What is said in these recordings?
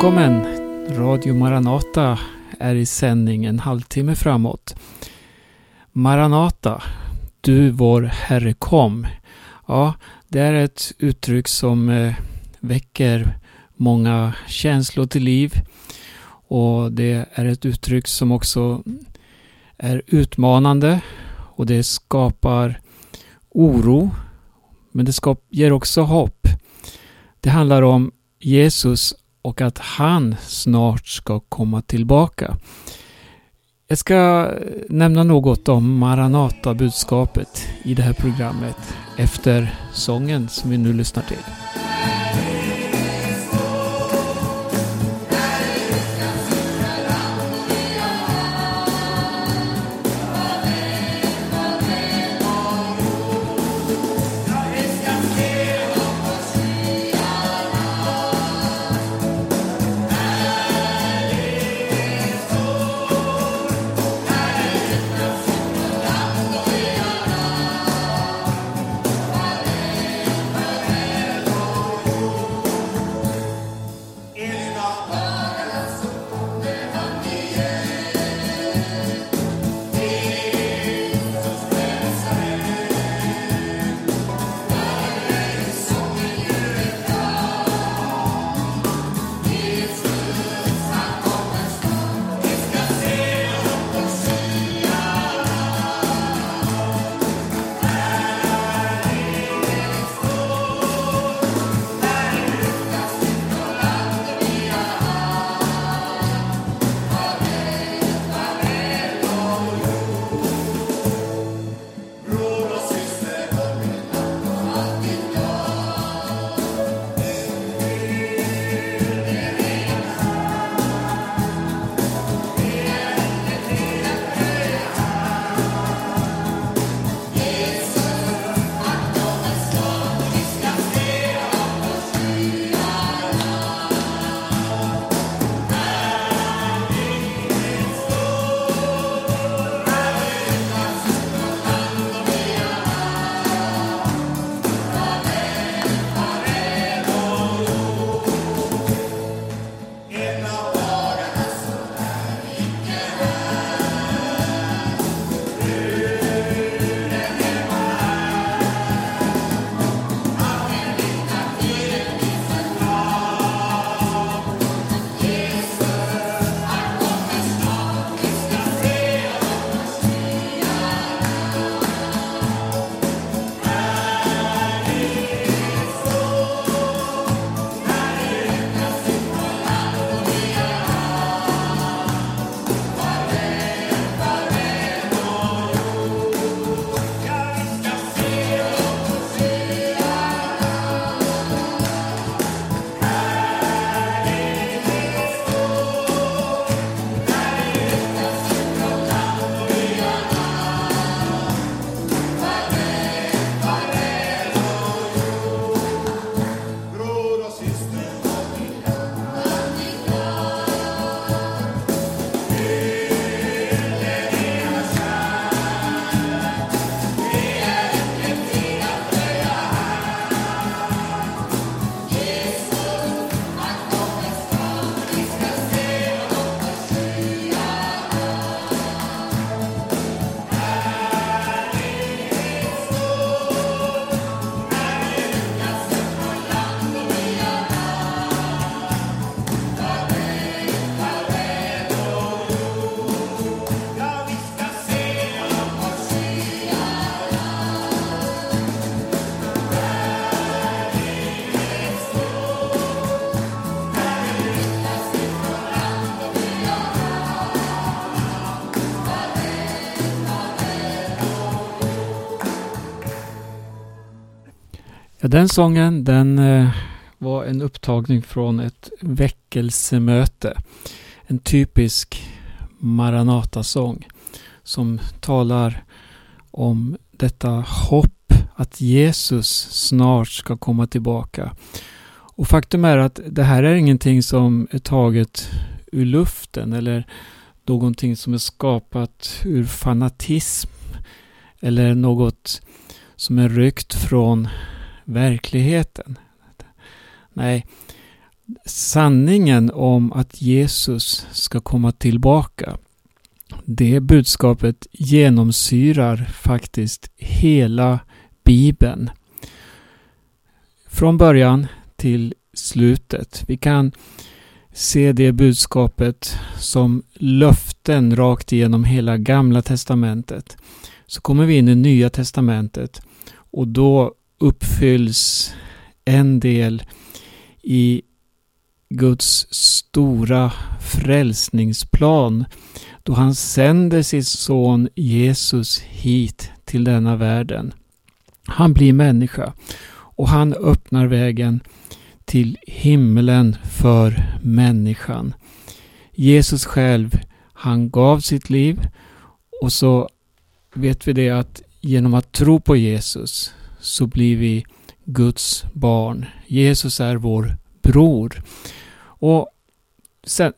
Välkommen! Radio Maranata är i sändning en halvtimme framåt. Maranata, du vår Herre kom. Ja, det är ett uttryck som väcker många känslor till liv. Och det är ett uttryck som också är utmanande. Och det skapar oro. Men det ger också hopp. Det handlar om Jesus och att han snart ska komma tillbaka. Jag ska nämna något om Maranata-budskapet i det här programmet efter sången som vi nu lyssnar till. Den sången var en upptagning från ett väckelsemöte. En typisk Maranata-sång som talar om detta hopp att Jesus snart ska komma tillbaka. Och faktum är att det här är ingenting som är taget ur luften eller någonting som är skapat ur fanatism eller något som är ryckt från verkligheten. Nej, sanningen om att Jesus ska komma tillbaka. Det budskapet genomsyrar faktiskt hela Bibeln. Från början till slutet. Vi kan se det budskapet som löften rakt igenom hela Gamla testamentet. Så kommer vi in i Nya testamentet och då uppfylls en del i Guds stora frälsningsplan då han sänder sin son Jesus hit till denna världen. Han blir människa och han öppnar vägen till himlen för människan. Jesus själv, han gav sitt liv och så vet vi det att genom att tro på Jesus så blir vi Guds barn. Jesus är vår bror. Och sen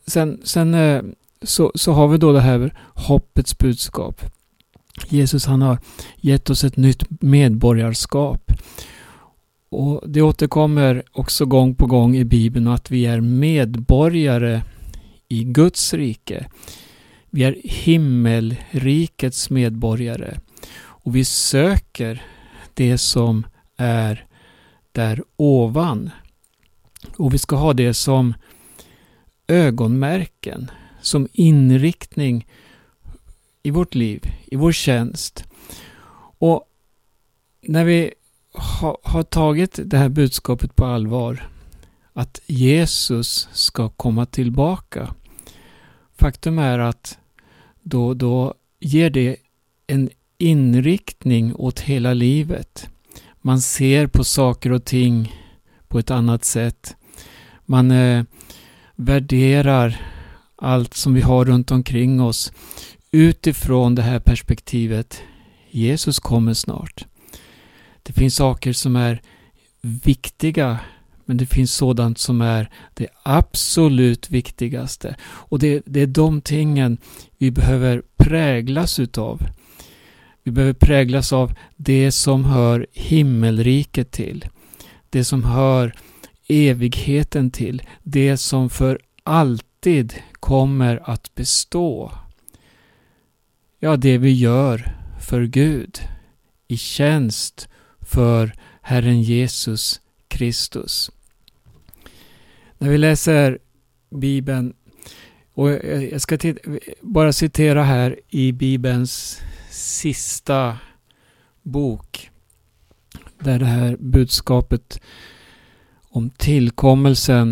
så har vi då det här hoppets budskap. Jesus, han har gett oss ett nytt medborgarskap. Och det återkommer också gång på gång i Bibeln att vi är medborgare i Guds rike. Vi är himmelrikets medborgare. Och vi söker det som är där ovan. Och vi ska ha det som ögonmärken, som inriktning i vårt liv, i vår tjänst. Och när vi har tagit det här budskapet på allvar, att Jesus ska komma tillbaka. Faktum är att då ger det en inriktning åt hela livet. Man ser på saker och ting på ett annat sätt. Man värderar allt som vi har runt omkring oss utifrån det här perspektivet. Jesus kommer snart. Det finns saker som är viktiga, men det finns sådant som är det absolut viktigaste. Och det är de tingen vi behöver präglas utav. Vi behöver präglas av det som hör himmelriket till. Det som hör evigheten till. Det som för alltid kommer att bestå. Ja, det vi gör för Gud i tjänst för Herren Jesus Kristus. När vi läser Bibeln, och jag ska bara citera här i Bibelns sista bok, där det här budskapet om tillkommelsen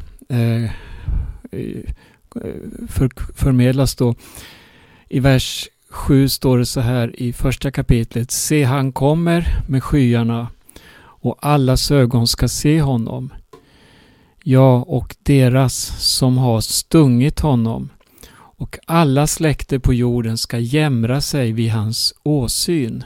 förmedlas då. I vers 7 står det så här i första kapitlet: Se, han kommer med skyarna och allas ögon ska se honom. Ja, och deras som har stungit honom. Och alla släkter på jorden ska jämra sig vid hans åsyn.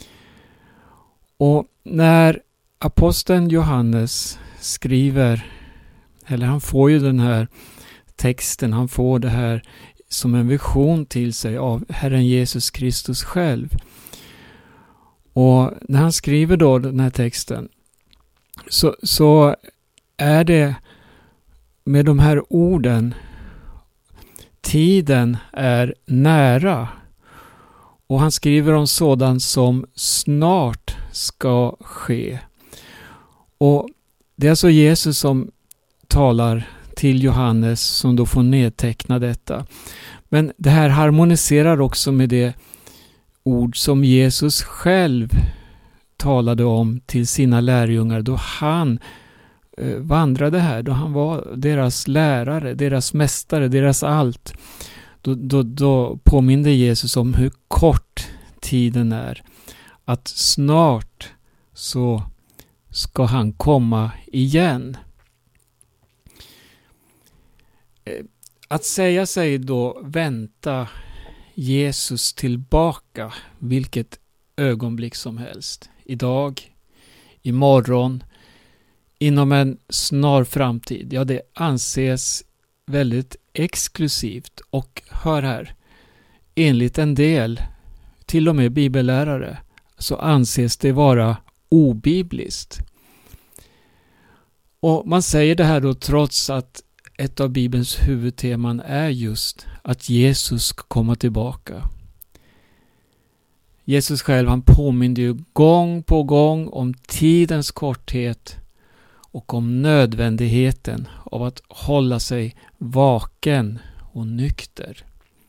Och när aposteln Johannes skriver, eller han får ju den här texten, han får det här som en vision till sig av Herren Jesus Kristus själv. Och när han skriver då den här texten så är det med de här orden: tiden är nära. Och han skriver om sådant som snart ska ske. Och det är alltså Jesus som talar till Johannes som då får nedteckna detta. Men det här harmoniserar också med det ord som Jesus själv talade om till sina lärjungar då han vandrade här, då han var deras lärare, deras mästare, deras allt. Då påminner Jesus om hur kort tiden är. Att snart så ska han komma igen. Att säga sig då vänta Jesus tillbaka vilket ögonblick som helst. Idag, imorgon, inom en snar framtid. Ja, det anses väldigt exklusivt och hör här, enligt en del, till och med bibellärare, så anses det vara obibliskt. Och man säger det här då trots att ett av Bibelns huvudteman är just att Jesus ska komma tillbaka. Jesus själv, han påminner ju gång på gång om tidens korthet och om nödvändigheten av att hålla sig vaken och nykter.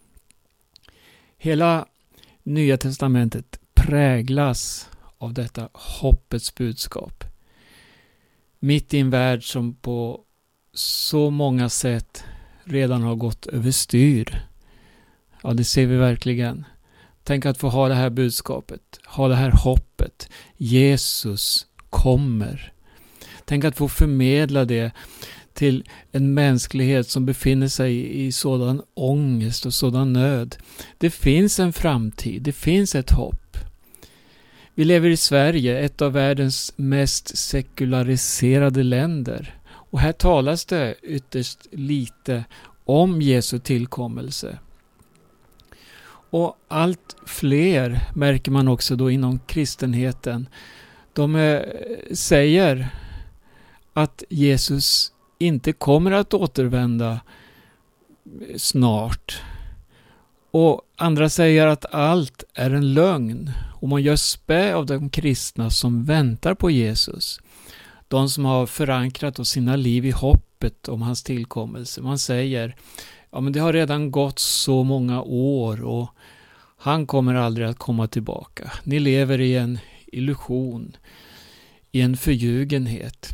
Hela Nya testamentet präglas av detta hoppets budskap. Mitt i en värld som på så många sätt redan har gått överstyr. Ja, det ser vi verkligen. Tänk att få ha det här budskapet, ha det här hoppet. Jesus kommer. Tänk att få förmedla det till en mänsklighet som befinner sig i sådan ångest och sådan nöd. Det finns en framtid, det finns ett hopp. Vi lever i Sverige, ett av världens mest sekulariserade länder. Och här talas det ytterst lite om Jesu tillkommelse. Och allt fler märker man också då inom kristenheten. De säger att Jesus inte kommer att återvända snart. Och andra säger att allt är en lögn. Och man gör spä av de kristna som väntar på Jesus. De som har förankrat sina liv i hoppet om hans tillkommelse. Man säger, ja men det har redan gått så många år och han kommer aldrig att komma tillbaka. Ni lever i en illusion, i en förljugenhet.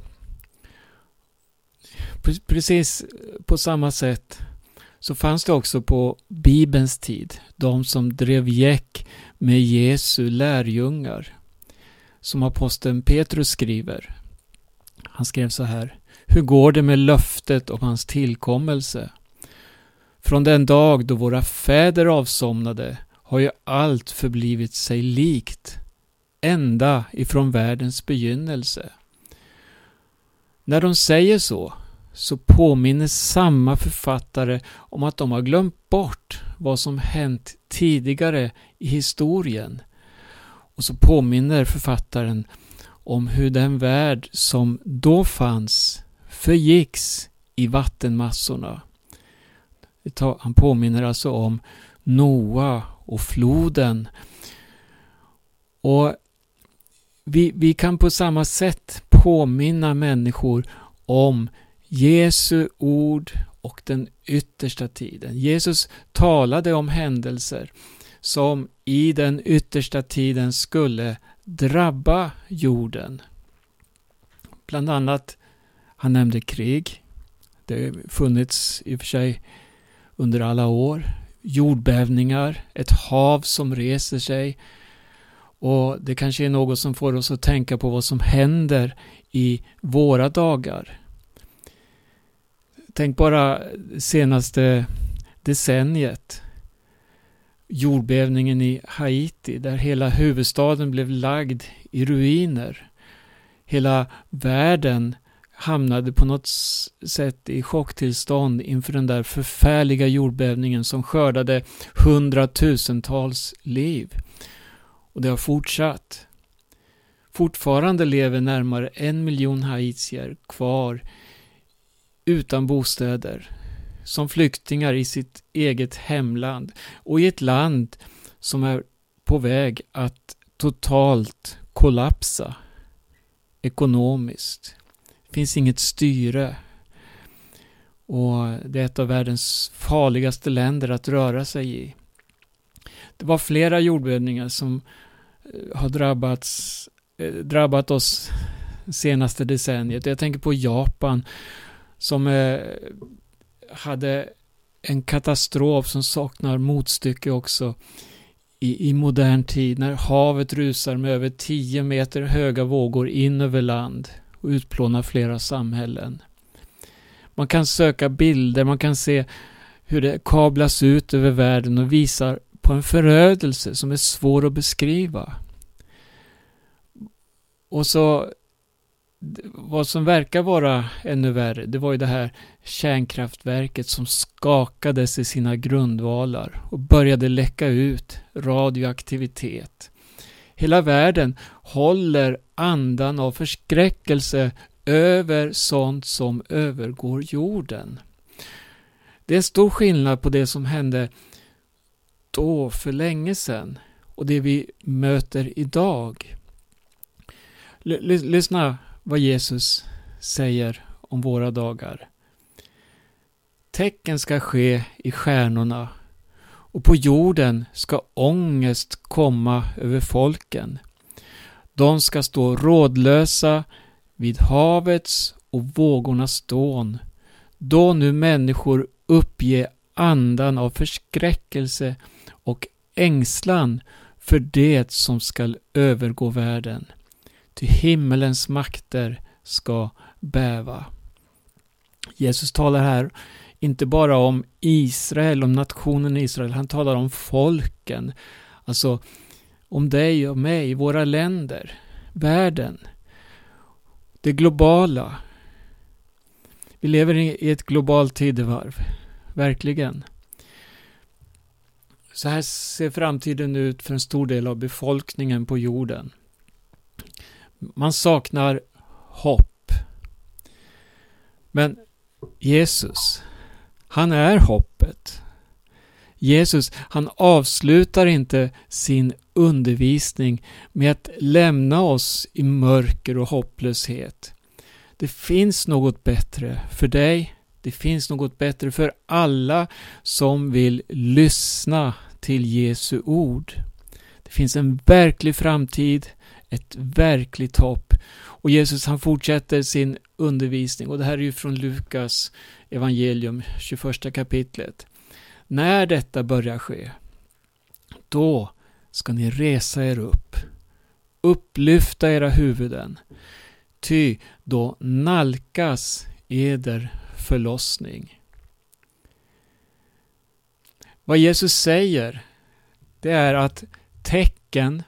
Precis på samma sätt så fanns det också på Bibelns tid de som drev gäck med Jesu lärjungar. Som aposteln Petrus skriver. Han skrev så här: hur går det med löftet om hans tillkommelse? Från den dag då våra fäder avsomnade har ju allt förblivit sig likt, ända ifrån världens begynnelse. När de säger så påminner samma författare om att de har glömt bort vad som hänt tidigare i historien. Och så påminner författaren om hur den värld som då fanns förgicks i vattenmassorna. Han påminner alltså om Noa och floden. Och vi kan på samma sätt påminna människor om Jesu ord och den yttersta tiden. Jesus talade om händelser som i den yttersta tiden skulle drabba jorden. Bland annat, han nämnde krig. Det har funnits i och för sig under alla år. Jordbävningar, ett hav som reser sig. Och det kanske är något som får oss att tänka på vad som händer i våra dagar. Tänk bara senaste decenniet. Jordbävningen i Haiti där hela huvudstaden blev lagd i ruiner. Hela världen hamnade på något sätt i chocktillstånd inför den där förfärliga jordbävningen som skördade 100,000-tals liv. Och det har fortsatt. Fortfarande lever närmare 1 miljon haitier kvar utan bostäder, som flyktingar i sitt eget hemland och i ett land som är på väg att totalt kollapsa ekonomiskt. Det finns inget styre och det är ett av världens farligaste länder att röra sig i. Det var flera jordbävningar som har drabbat oss senaste decenniet. Jag tänker på Japan som hade en katastrof som saknar motstycke också i modern tid, när havet rusar med över 10 meter höga vågor in över land och utplånar flera samhällen. Man kan söka bilder, man kan se hur det kablas ut över världen och visar på en förödelse som är svår att beskriva. Och så vad som verkar vara ännu värre, det var ju det här kärnkraftverket som skakades i sina grundvalar och började läcka ut radioaktivitet. Hela världen håller andan av förskräckelse över sånt som övergår jorden. Det är stor skillnad på det som hände då för länge sedan och det vi möter idag. Lyssna vad Jesus säger om våra dagar. Tecken ska ske i stjärnorna och på jorden ska ångest komma över folken. De ska stå rådlösa vid havets och vågornas dån, då nu människor uppger andan av förskräckelse och ängslan för det som skall övergå världen. Ty himmelens makter ska bäva. Jesus talar här inte bara om Israel, om nationen Israel. Han talar om folken. Alltså om dig och mig, våra länder, världen. Det globala. Vi lever i ett globalt tidevarv. Verkligen. Så här ser framtiden ut för en stor del av befolkningen på jorden. Man saknar hopp. Men Jesus, han är hoppet. Jesus, han avslutar inte sin undervisning med att lämna oss i mörker och hopplöshet. Det finns något bättre för dig. Det finns något bättre för alla som vill lyssna till Jesu ord. Det finns en verklig framtid, ett verkligt hopp. Och Jesus, han fortsätter sin undervisning. Och det här är ju från Lukas evangelium 21 kapitlet. När detta börjar ske, då ska ni resa er upp. Upplyfta era huvuden. Ty då nalkas eder förlossning. Vad Jesus säger, det är att tecken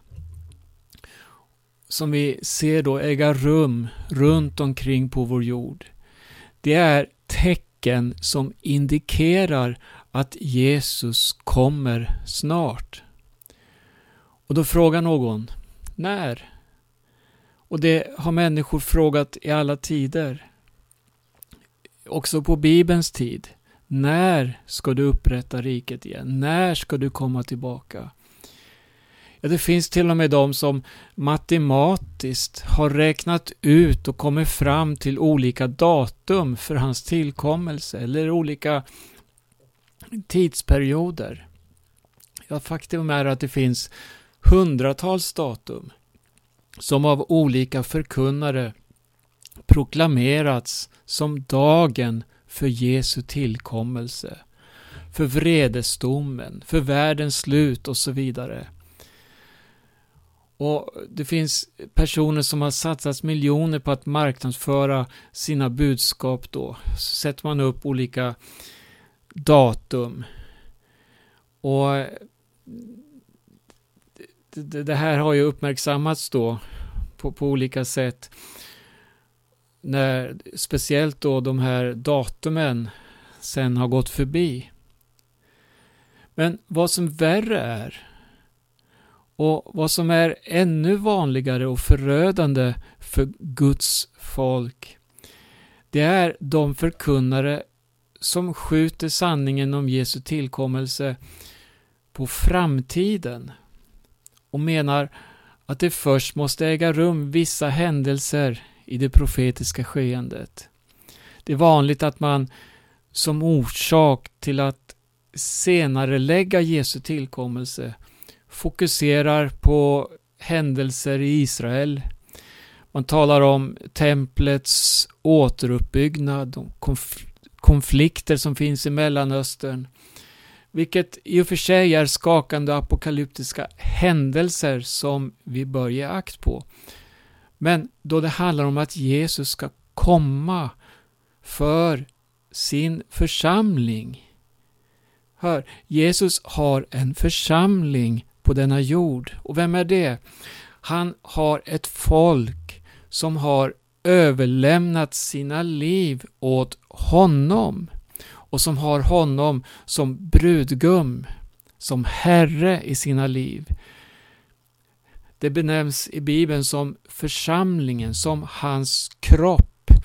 som vi ser då äga rum runt omkring på vår jord, det är tecken som indikerar att Jesus kommer snart. Och då frågar någon, när? Och det har människor frågat i alla tider. Också på Bibelns tid. När ska du upprätta riket igen? När ska du komma tillbaka? Ja, det finns till och med de som matematiskt har räknat ut och kommit fram till olika datum för hans tillkommelse eller olika tidsperioder. Ja, faktum är att det finns hundratals datum som av olika förkunnare proklamerats som dagen för Jesu tillkommelse, för vredesdomen, för världens slut och så vidare. Och det finns personer som har satsat miljoner på att marknadsföra sina budskap då. Så sätter man upp olika datum. Och det här har ju uppmärksammats då på olika sätt. När speciellt då de här datumen sen har gått förbi. Men vad som värre är och vad som är ännu vanligare och förödande för Guds folk, det är de förkunnare som skjuter sanningen om Jesu tillkommelse på framtiden och menar att det först måste äga rum vissa händelser i det profetiska skeendet. Det är vanligt att man som orsak till att senare lägga Jesu tillkommelse fokuserar på händelser i Israel. Man talar om templets återuppbyggnad, de konflikter som finns i Mellanöstern, vilket i och för sig är skakande apokalyptiska händelser som vi bör ge akt på. Men då det handlar om att Jesus ska komma för sin församling. Hör, Jesus har en församling på denna jord. Och vem är det? Han har ett folk som har överlämnat sina liv åt honom. Och som har honom som brudgum, som herre i sina liv. Det benämns i Bibeln som församlingen, som hans kropp.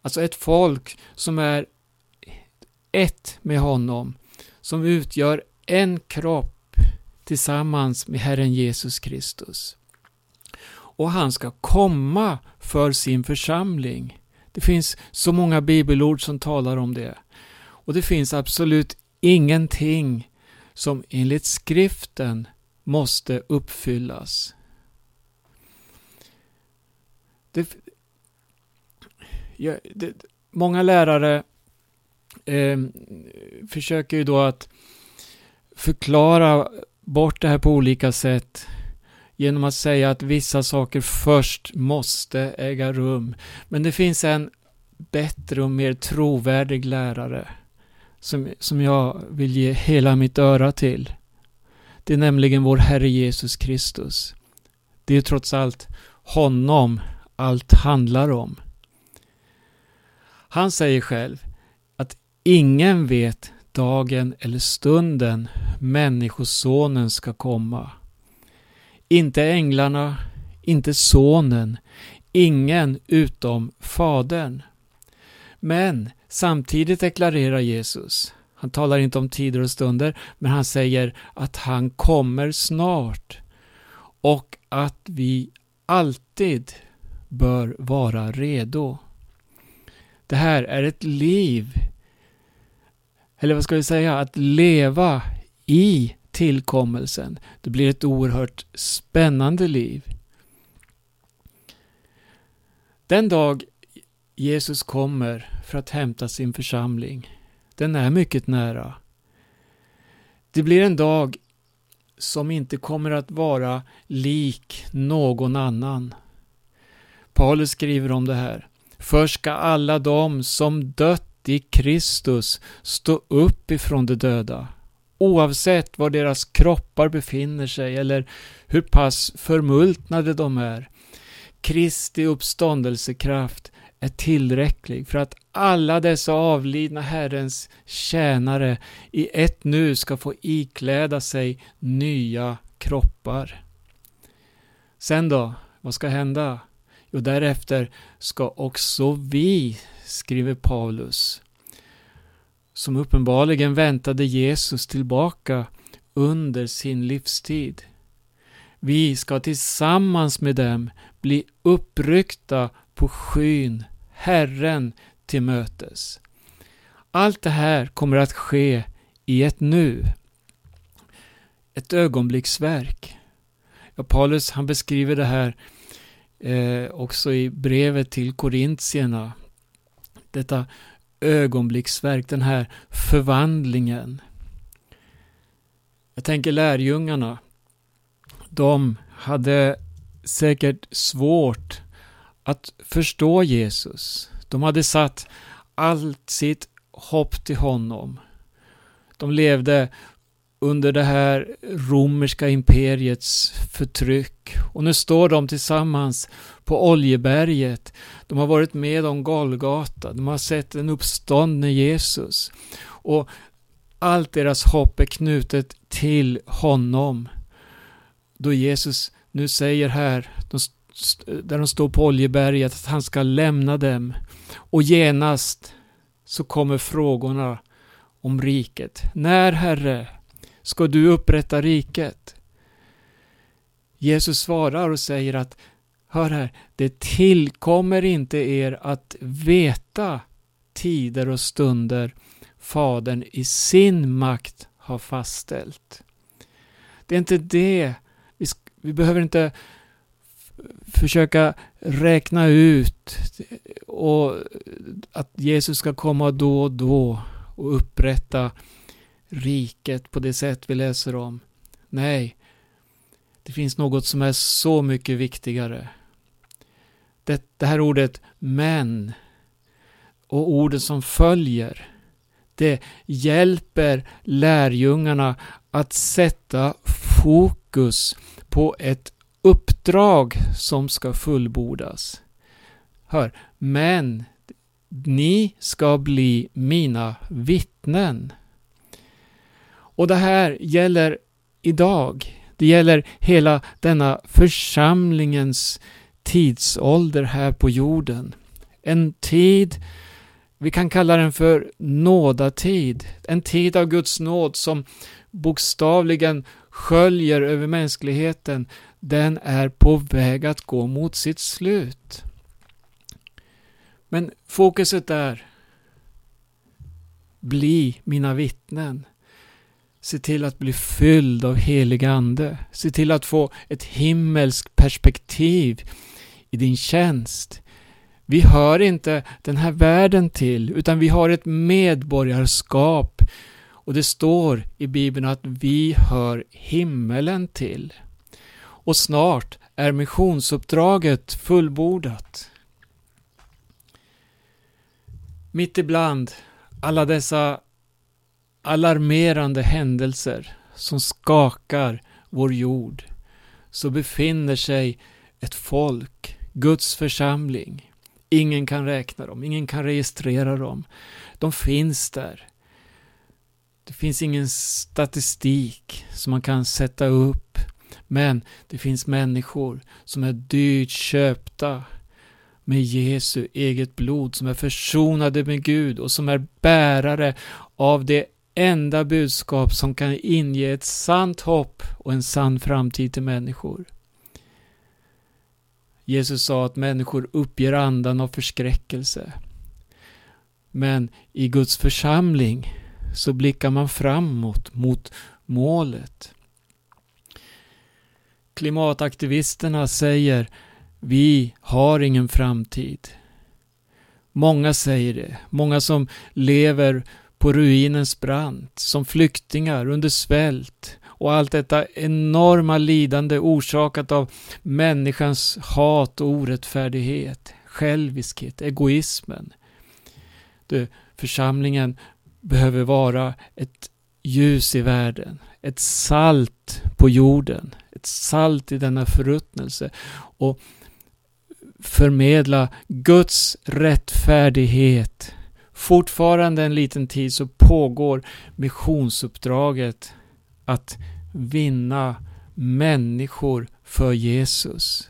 Alltså ett folk som är ett med honom, som utgör en kropp tillsammans med Herren Jesus Kristus. Och han ska komma för sin församling. Det finns så många bibelord som talar om det. Och det finns absolut ingenting som enligt skriften måste uppfyllas. Många lärare försöker ju då att förklara bort det här på olika sätt genom att säga att vissa saker först måste äga rum. Men det finns en bättre och mer trovärdig lärare som jag vill ge hela mitt öra till. Det är nämligen vår Herre Jesus Kristus. Det är trots allt honom allt handlar om. Han säger själv att ingen vet dagen eller stunden människosonen ska komma. Inte änglarna, inte sonen, ingen utom fadern. Men samtidigt deklarerar Jesus, han talar inte om tider och stunder, men han säger att han kommer snart och att vi alltid bör vara redo. Det här är ett liv, eller vad ska vi säga, att leva i tillkommelsen. Det blir ett oerhört spännande liv. Den dag Jesus kommer för att hämta sin församling, den är mycket nära. Det blir en dag som inte kommer att vara lik någon annan. Paulus skriver om det här. Först ska alla de som dött i Kristus stå upp ifrån de döda, oavsett var deras kroppar befinner sig eller hur pass förmultnade de är. Kristi uppståndelsekraft är tillräcklig för att alla dessa avlidna Herrens tjänare i ett nu ska få ikläda sig nya kroppar. Sen då, vad ska hända? Jo, därefter ska också vi, skriver Paulus, som uppenbarligen väntade Jesus tillbaka under sin livstid. Vi ska tillsammans med dem bli uppryckta på skyn, Herren till mötes. Allt det här kommer att ske i ett nu. Ett ögonblicksverk. Ja, Paulus han beskriver det här också i brevet till Korintierna. Detta ögonblicksverk, den här förvandlingen. Jag tänker lärjungarna. De hade säkert svårt att förstå Jesus. De hade satt allt sitt hopp till honom. De levde under det här romerska imperiets förtryck. Och nu står de tillsammans på Oljeberget. De har varit med om Golgata. De har sett en uppståndne Jesus. Och allt deras hopp är knutet till honom. Då Jesus nu säger här, där de står på Oljeberget, att han ska lämna dem. Och genast så kommer frågorna om riket. När, Herre, ska du upprätta riket? Jesus svarar och säger att, hör här, det tillkommer inte er att veta tider och stunder Fadern i sin makt har fastställt. Det är inte det. Vi behöver inte försöka räkna ut och att Jesus ska komma då och då och upprätta riket på det sätt vi läser om. Nej, det finns något som är så mycket viktigare. Det här ordet men och orden som följer, det hjälper lärjungarna att sätta fokus på ett uppdrag som ska fullbordas. Hör, men ni ska bli mina vittnen. Och det här gäller idag. Det gäller hela denna församlingens tidsålder här på jorden. En tid, vi kan kalla den för nådatid. En tid av Guds nåd som bokstavligen sköljer över mänskligheten. Den är på väg att gå mot sitt slut. Men fokuset är: bli mina vittnen. Se till att bli fylld av helig ande. Se till att få ett himmelskt perspektiv i din tjänst. Vi hör inte den här världen till, utan vi har ett medborgarskap. Och det står i Bibeln att vi hör himmelen till. Och snart är missionsuppdraget fullbordat. Mitt ibland alla dessa alarmerande händelser som skakar vår jord, så befinner sig ett folk, Guds församling. Ingen kan räkna dem, ingen kan registrera dem. De finns där. Det finns ingen statistik som man kan sätta upp, men det finns människor som är dyrt köpta med Jesu eget blod, som är försonade med Gud och som är bärare av det enda budskap som kan inge ett sant hopp och en sann framtid till människor. Jesus sa att människor uppger andan av förskräckelse. Men i Guds församling så blickar man framåt mot målet. Klimataktivisterna säger: vi har ingen framtid. Många säger det. Många som lever på ruinens brant, som flyktingar under svält, och allt detta enorma lidande orsakat av människans hat och orättfärdighet, själviskhet, egoismen. Församlingen behöver vara ett ljus i världen, ett salt på jorden, ett salt i denna förruttnelse, och förmedla Guds rättfärdighet. Fortfarande en liten tid så pågår missionsuppdraget att vinna människor för Jesus.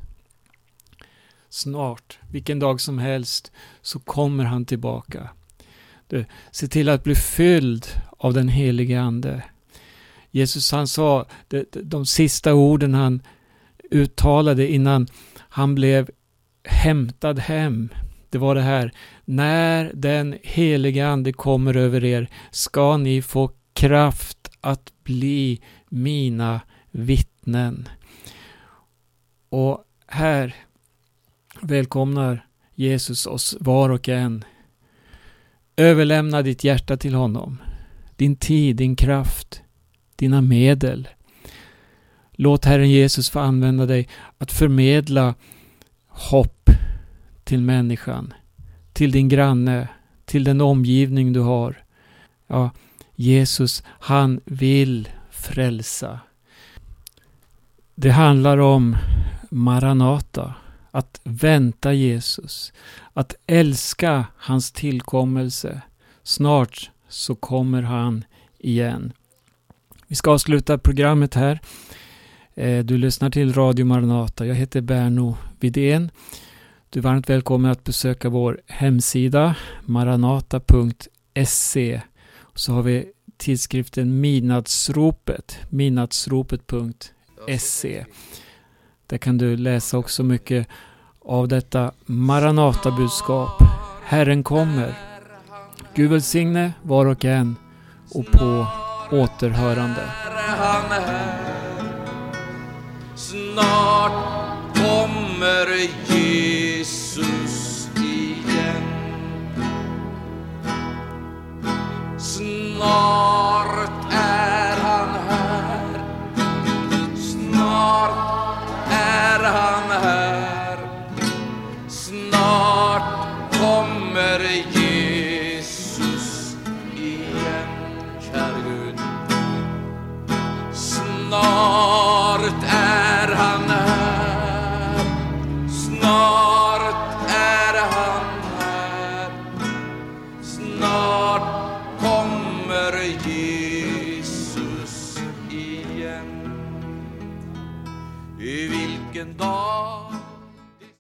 Snart, vilken dag som helst, så kommer han tillbaka. Se till att bli fylld av den helige ande. Jesus, han sa de sista orden han uttalade innan han blev hämtad hem. Det var det här: när den helige ande kommer över er ska ni få kraft att bli mina vittnen. Och här välkomnar Jesus oss var och en. Överlämna ditt hjärta till honom. Din tid, din kraft, dina medel. Låt Herren Jesus få använda dig att förmedla hopp till människan, till din granne, till den omgivning du har. Ja, Jesus, han vill frälsa. Det handlar om Maranata, att vänta Jesus, att älska hans tillkommelse. Snart så kommer han igen. Vi ska avsluta programmet här. Du lyssnar till Radio Maranata. Jag heter Berno Widén. Du är varmt välkommen att besöka vår hemsida maranata.se. Så har vi tidskriften midnattsropet.se. Där kan du läsa också mycket av detta Maranata-budskap. Herren kommer. Gud välsigne var och en, och på återhörande. Snart kommer Jesus igen. Snart är han här. Snart är han här. Snart kommer Jesus.